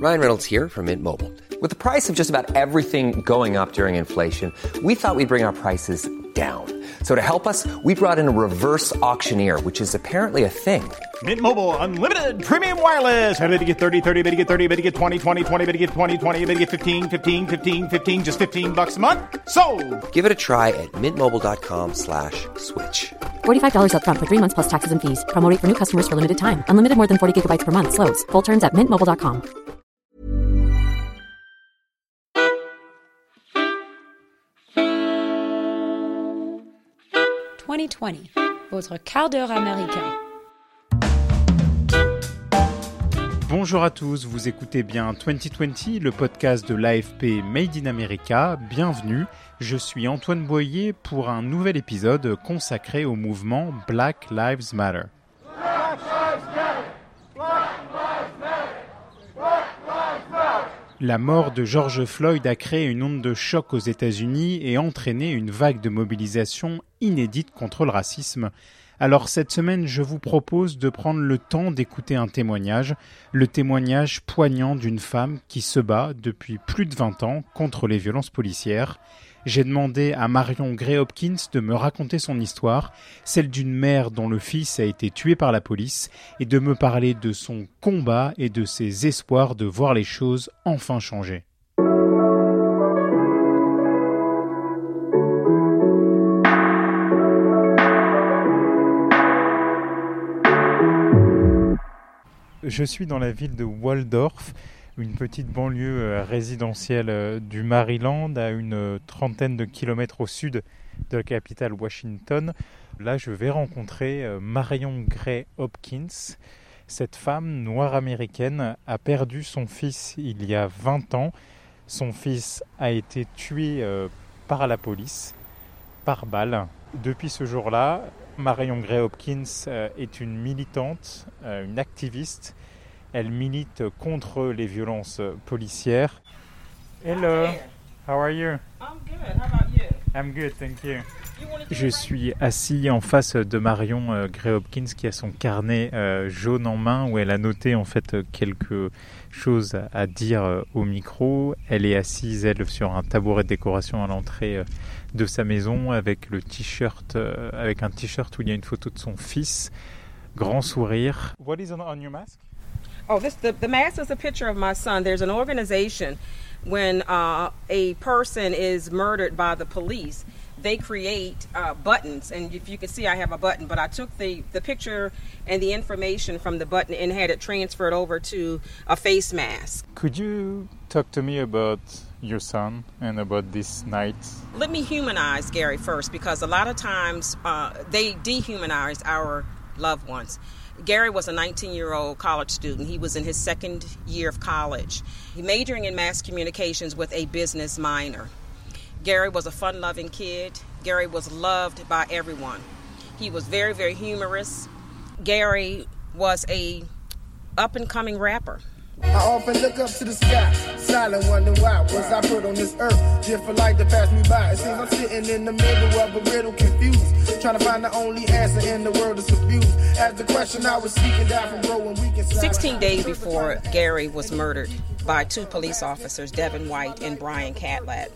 Ryan Reynolds here from Mint Mobile. With the price of just about everything going up during inflation, we thought we'd bring our prices down. So to help us, we brought in a reverse auctioneer, which is apparently a thing. Mint Mobile Unlimited Premium Wireless. How to get 30, 30, how to get 30, how to get 20, 20, 20, how to get 20, 20, how to get 15, 15, 15, 15, just $15 a month? Sold! Give it a try at mintmobile.com/switch. $45 up front for 3 months plus taxes and fees. Promo rate for new customers for limited time. Unlimited more than 40 gigabytes per month. Slows full terms at mintmobile.com. Votre quart d'heure américain. Bonjour à tous, vous écoutez bien 2020, le podcast de l'AFP Made in America. Bienvenue, je suis Antoine Boyer pour un nouvel épisode consacré au mouvement Black Lives Matter. Black Lives Matter! Black Lives Matter! Black Lives Matter! La mort de George Floyd a créé une onde de choc aux États-Unis et entraîné une vague de mobilisation inédite contre le racisme. Alors cette semaine, je vous propose de prendre le temps d'écouter un témoignage, le témoignage poignant d'une femme qui se bat depuis plus de 20 ans contre les violences policières. J'ai demandé à Marion Gray Hopkins de me raconter son histoire, celle d'une mère dont le fils a été tué par la police, et de me parler de son combat et de ses espoirs de voir les choses enfin changer. Je suis dans la ville de Waldorf, une petite banlieue résidentielle du Maryland, à une trentaine de kilomètres au sud de la capitale Washington. Là, je vais rencontrer Marion Gray Hopkins. Cette femme noire américaine a perdu son fils il y a 20 ans. Son fils a été tué par la police, par balle. Depuis ce jour-là, Marion Gray Hopkins est une militante, une activiste. Elle milite contre les violences policières. Hello, how are you? I'm good. How about you? I'm good, thank you. Je suis assis en face de Marion Gray Hopkins qui a son carnet jaune en main où elle a noté en fait quelque chose à dire au micro. Elle est assise, elle, sur un tabouret de décoration à l'entrée de sa maison avec le t-shirt, avec un t-shirt où il y a une photo de son fils. Grand sourire. What is on your mask? Oh, the mask is a picture of my son. There's an organization when a person is murdered by the police, they create buttons. And if you can see, I have a button, but I took the picture and the information from the button and had it transferred over to a face mask. Could you talk to me about your son and about this night? Let me humanize Gary first, because a lot of times they dehumanize our loved ones. Gary was a 19-year-old college student. He was in his second year of college, majoring in mass communications with a business minor. Gary was a fun-loving kid. Gary was loved by everyone. He was very, very humorous. Gary was a up-and-coming rapper. I often look up to the sky, silent, wondering why was I put on this earth, just for life to pass me by. It seems I'm sitting in the middle of a riddle, confused, trying to find the only answer in the world is confused. As the question I was seeking down from growing weak inside. 16 days before Gary was murdered by two police officers, Devin White and Brian Catlat,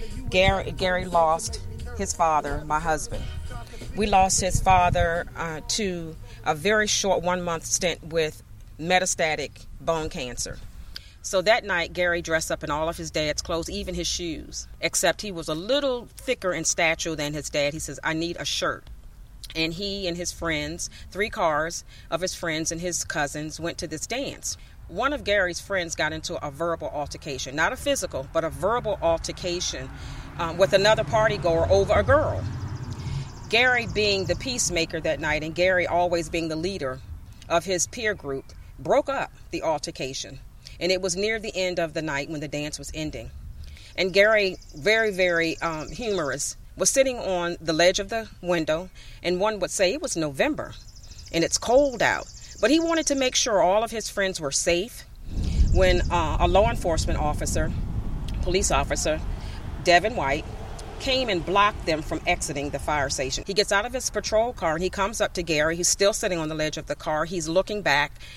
Gary lost his father, my husband. We lost his father to a very short 1-month stint with metastatic bone cancer. So that night, Gary dressed up in all of his dad's clothes, even his shoes, except he was a little thicker in stature than his dad. He says, I need a shirt. And he and his friends, 3 cars of his friends and his cousins, went to this dance. One of Gary's friends got into a verbal altercation, not a physical, but a verbal altercation with another party goer over a girl. Gary being the peacemaker that night, and Gary always being the leader of his peer group, broke up the altercation. And it was near the end of the night when the dance was ending. And Gary, very, very humorous, was sitting on the ledge of the window, and one would say it was November, and it's cold out. But he wanted to make sure all of his friends were safe when a law enforcement officer, police officer, Devin White, came and blocked them from exiting the fire station. He gets out of his patrol car and he comes up to Gary. He's still sitting on the ledge of the car. He's looking back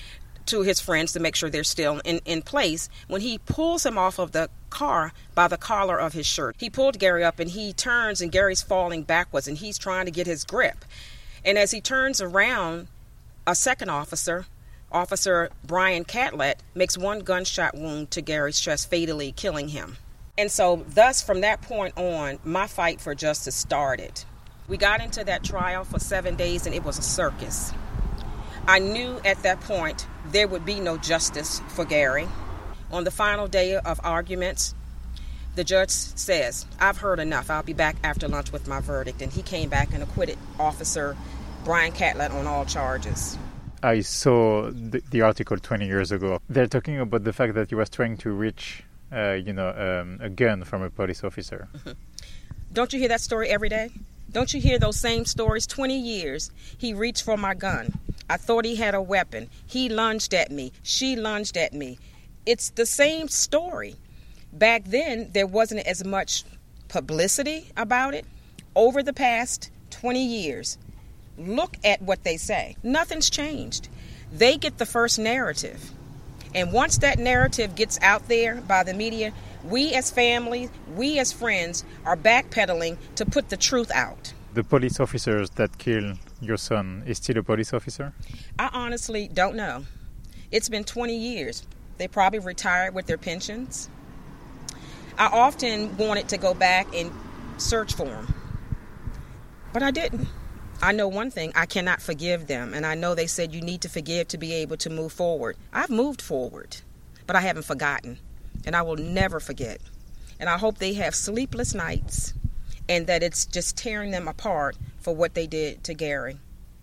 to his friends to make sure they're still in place when he pulls him off of the car by the collar of his shirt. He pulled Gary up and he turns and Gary's falling backwards and he's trying to get his grip. And as he turns around, a second officer, Officer Brian Catlett, makes one gunshot wound to Gary's chest, fatally killing him. And so thus from that point on, my fight for justice started. We got into that trial for 7 days and it was a circus. I knew at that point there would be no justice for Gary. On the final day of arguments, the judge says, "I've heard enough. I'll be back after lunch with my verdict." And he came back and acquitted Officer Brian Catlett on all charges. I saw the article 20 years ago. They're talking about the fact that he was trying to reach, a gun from a police officer. Don't you hear that story every day? Don't you hear those same stories? 20 years, he reached for my gun. I thought he had a weapon. He lunged at me. She lunged at me. It's the same story. Back then, there wasn't as much publicity about it. Over the past 20 years, look at what they say. Nothing's changed. They get the first narrative. And once that narrative gets out there by the media, we as family, we as friends are backpedaling to put the truth out. The police officers that killed your son is still a police officer? I honestly don't know. It's been 20 years. They probably retired with their pensions. I often wanted to go back and search for them, but I didn't. I know one thing, I cannot forgive them, and I know they said you need to forgive to be able to move forward. I've moved forward, but I haven't forgotten, and I will never forget. And I hope they have sleepless nights and that it's just tearing them apart for what they did to Gary.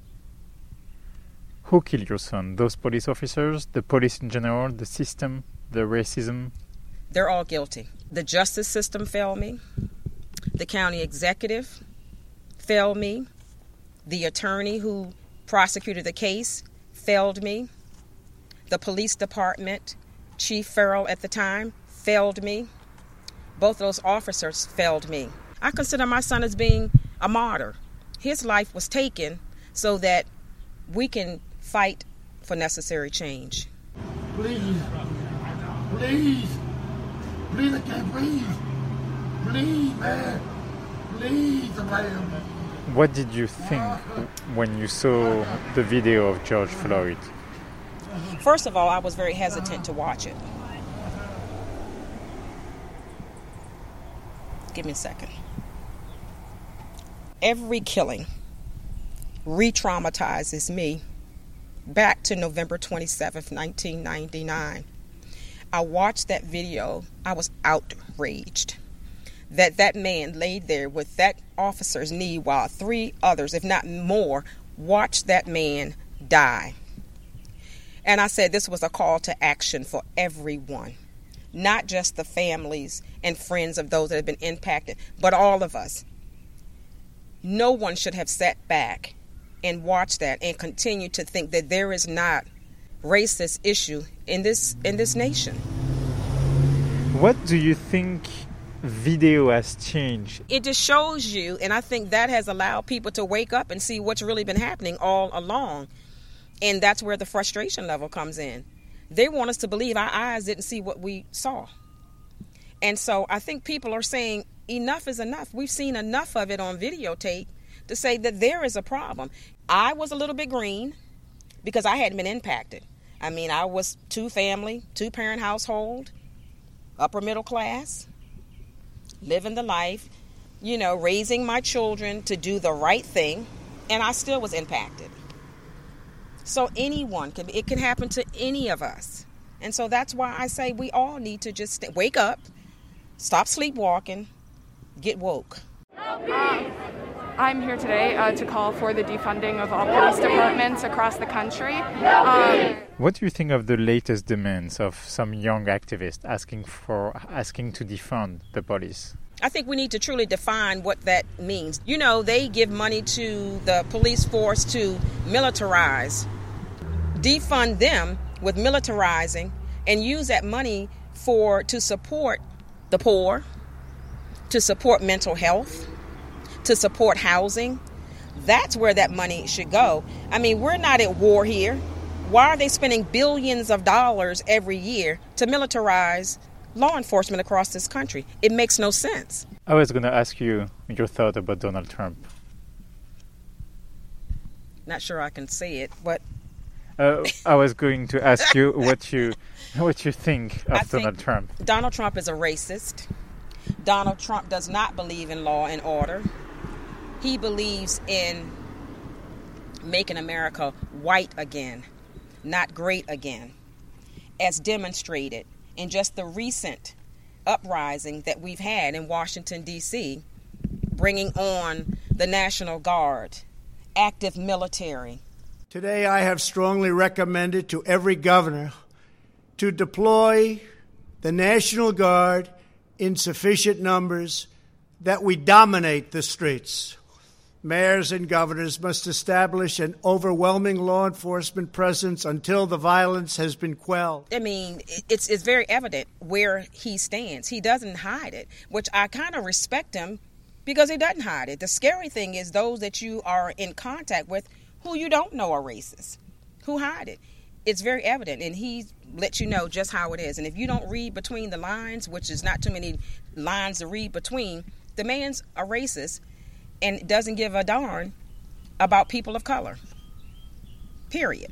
Who killed your son? Those police officers, the police in general, the system, the racism? They're all guilty. The justice system failed me. The county executive failed me. The attorney who prosecuted the case failed me. The police department, Chief Farrell at the time, failed me. Both those officers failed me. I consider my son as being a martyr. His life was taken so that we can fight for necessary change. Please, please, please, I can't breathe. Please, man, please, somebody help me. What did you think when you saw the video of George Floyd? First of all, I was very hesitant to watch it. Give me a second. Every killing re-traumatizes me back to November 27th, 1999. I watched that video. I was outraged that man laid there with that officer's knee while 3 others, if not more, watched that man die. And I said this was a call to action for everyone, not just the families and friends of those that have been impacted, but all of us. No one should have sat back and watched that and continue to think that there is not racist issue in this nation. What do you think video has changed? It just shows you, and I think that has allowed people to wake up and see what's really been happening all along. And that's where the frustration level comes in. They want us to believe our eyes didn't see what we saw. And so I think people are saying enough is enough. We've seen enough of it on videotape to say that there is a problem. I was a little bit green because I hadn't been impacted. I mean, I was 2-parent household, upper middle class, living the life, raising my children to do the right thing, and I still was impacted. So it can happen to any of us. And so that's why I say we all need to just wake up, stop sleepwalking, get woke. I'm here today to call for the defunding of all police departments across the country. What do you think of the latest demands of some young activists asking to defund the police? I think we need to truly define what that means. They give money to the police force to militarize. Defund them with militarizing and use that money to support the poor, to support mental health, to support housing. That's where that money should go. I mean, we're not at war here. Why are they spending billions of dollars every year to militarize law enforcement across this country? It makes no sense. I was going to ask you your thought about Donald Trump. Not sure I can say it, but I was going to ask you what you think of Donald Trump. Donald Trump is a racist. Donald Trump does not believe in law and order. He believes in making America white again, not great again, as demonstrated in just the recent uprising that we've had in Washington, D.C., bringing on the National Guard, active military. Today, I have strongly recommended to every governor to deploy the National Guard in sufficient numbers that we dominate the streets. Mayors and governors must establish an overwhelming law enforcement presence until the violence has been quelled. I mean, it's very evident where he stands. He doesn't hide it, which I kind of respect him because he doesn't hide it. The scary thing is those that you are in contact with who you don't know are racist, who hide it. It's very evident, and he lets you know just how it is. And if you don't read between the lines, which is not too many lines to read between, the man's a racist and doesn't give a darn about people of color. Period.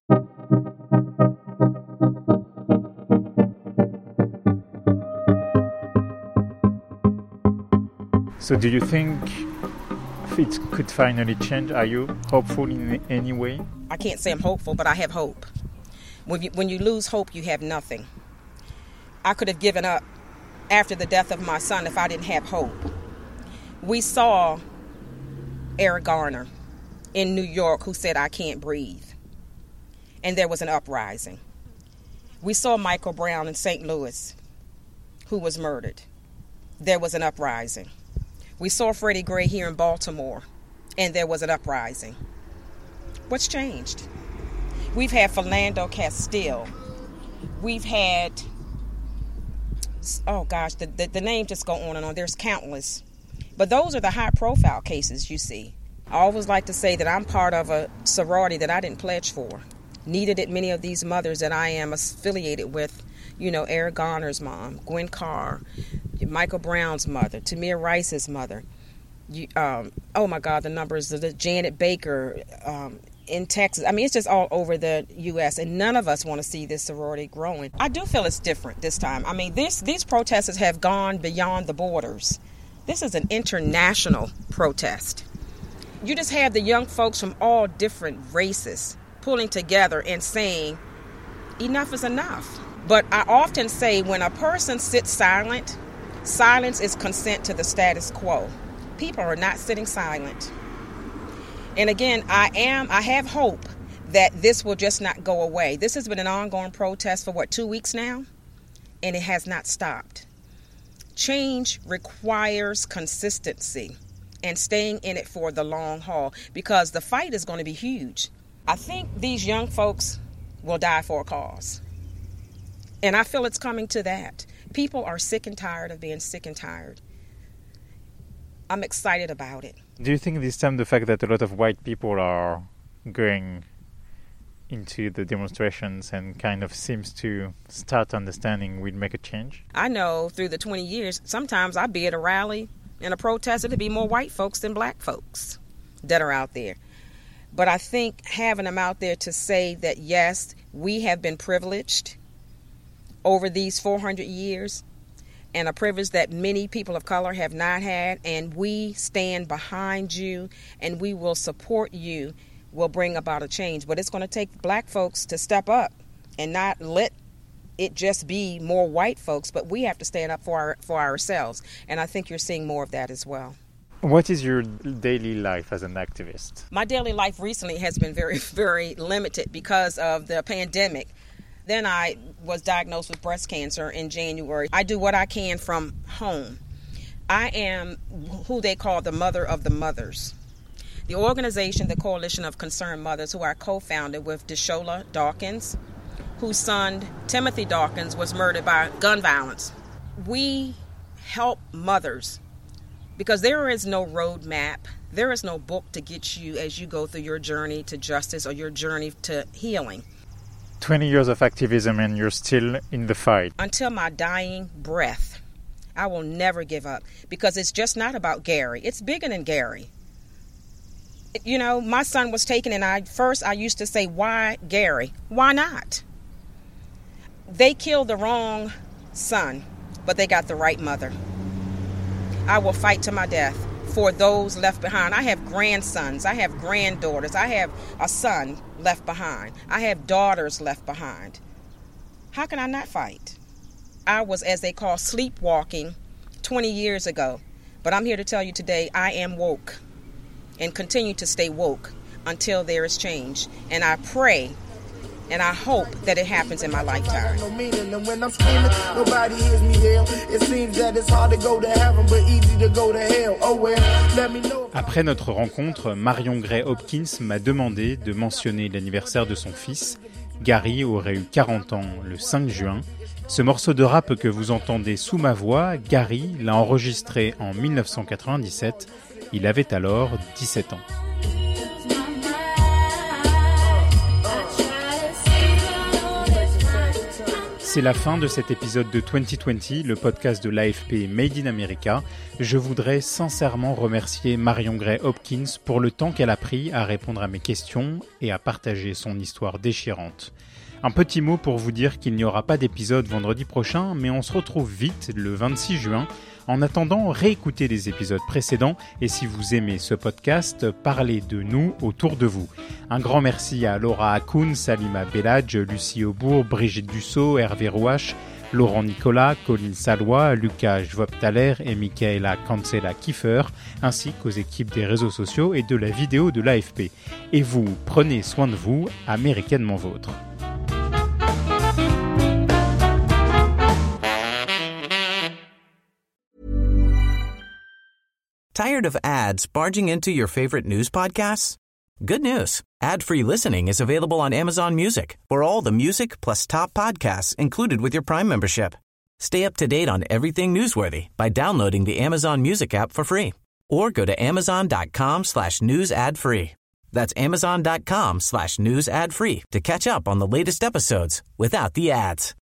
So do you think it could finally change? Are you hopeful in any way? I can't say I'm hopeful, but I have hope. When you lose hope, you have nothing. I could have given up after the death of my son if I didn't have hope. We saw Eric Garner in New York who said, "I can't breathe." And there was an uprising. We saw Michael Brown in St. Louis who was murdered. There was an uprising. We saw Freddie Gray here in Baltimore, and there was an uprising. What's changed? We've had Philando Castile. We've had, oh gosh, the name just go on and on. There's countless. But those are the high-profile cases you see. I always like to say that I'm part of a sorority that I didn't pledge for. Neither did many of these mothers that I am affiliated with. You know, Eric Garner's mom, Gwen Carr, Michael Brown's mother, Tamir Rice's mother. Oh my God, the numbers, the Janet Baker in Texas. I mean, it's just all over the U.S., and none of us want to see this sorority growing. I do feel it's different this time. I mean, these protesters have gone beyond the borders. This is an international protest. You just have the young folks from all different races pulling together and saying, enough is enough. But I often say when a person sits silent, silence is consent to the status quo. People are not sitting silent. And again, I have hope that this will just not go away. This has been an ongoing protest for 2 weeks now, and it has not stopped. Change requires consistency and staying in it for the long haul because the fight is going to be huge. I think these young folks will die for a cause. And I feel it's coming to that. People are sick and tired of being sick and tired. I'm excited about it. Do you think this time the fact that a lot of white people are going into the demonstrations and kind of seems to start understanding will make a change? I know through the 20 years, sometimes I'd be at a rally and a protest, it'd be more white folks than black folks that are out there. But I think having them out there to say that, yes, we have been privileged over these 400 years, and a privilege that many people of color have not had, and we stand behind you and we will support you, will bring about a change. But it's going to take black folks to step up and not let it just be more white folks, but we have to stand up for ourselves. And I think you're seeing more of that as well. What is your daily life as an activist? My daily life recently has been very, very limited because of the pandemic. Then I was diagnosed with breast cancer in January. I do what I can from home. I am who they call the mother of the mothers. The organization, the Coalition of Concerned Mothers, who I co-founded with Deshola Dawkins, whose son, Timothy Dawkins, was murdered by gun violence. We help mothers because there is no roadmap. There is no book to get you as you go through your journey to justice or your journey to healing. 20 years of activism and you're still in the fight. Until my dying breath, I will never give up because it's just not about Gary. It's bigger than Gary. You know, my son was taken and I used to say, why Gary? Why not? They killed the wrong son, but they got the right mother. I will fight to my death for those left behind. I have grandsons. I have granddaughters. I have a son left behind. I have daughters left behind. How can I not fight? I was, as they call, sleepwalking 20 years ago. But I'm here to tell you today, I am woke and continue to stay woke until there is change. And I pray and I hope that it happens in my lifetime. And when I'm screaming, nobody hears me yell. It seems that it's hard to go to heaven, but easy to go to hell. Oh well, let me know. Après notre rencontre, Marion Gray Hopkins m'a demandé de mentionner l'anniversaire de son fils. Gary aurait eu 40 ans le 5 juin. Ce morceau de rap que vous entendez sous ma voix, Gary l'a enregistré en 1997. Il avait alors 17 ans. C'est la fin de cet épisode de 2020, le podcast de l'AFP Made in America. Je voudrais sincèrement remercier Marion Gray Hopkins pour le temps qu'elle a pris à répondre à mes questions et à partager son histoire déchirante. Un petit mot pour vous dire qu'il n'y aura pas d'épisode vendredi prochain, mais on se retrouve vite le 26 juin. En attendant, réécoutez les épisodes précédents et si vous aimez ce podcast, parlez de nous autour de vous. Un grand merci à Laura Hakoun, Salima Belladj, Lucie Aubourg, Brigitte Dussault, Hervé Rouache, Laurent Nicolas, Colline Salois, Lucas Schwab-Thaler et Michaela Cancela-Kiefer, ainsi qu'aux équipes des réseaux sociaux et de la vidéo de l'AFP. Et vous, prenez soin de vous, américainement vôtre. Tired of ads barging into your favorite news podcasts? Good news. Ad-free listening is available on Amazon Music for all the music plus top podcasts included with your Prime membership. Stay up to date on everything newsworthy by downloading the Amazon Music app for free or go to amazon.com/news ad free. That's amazon.com/news ad free to catch up on the latest episodes without the ads.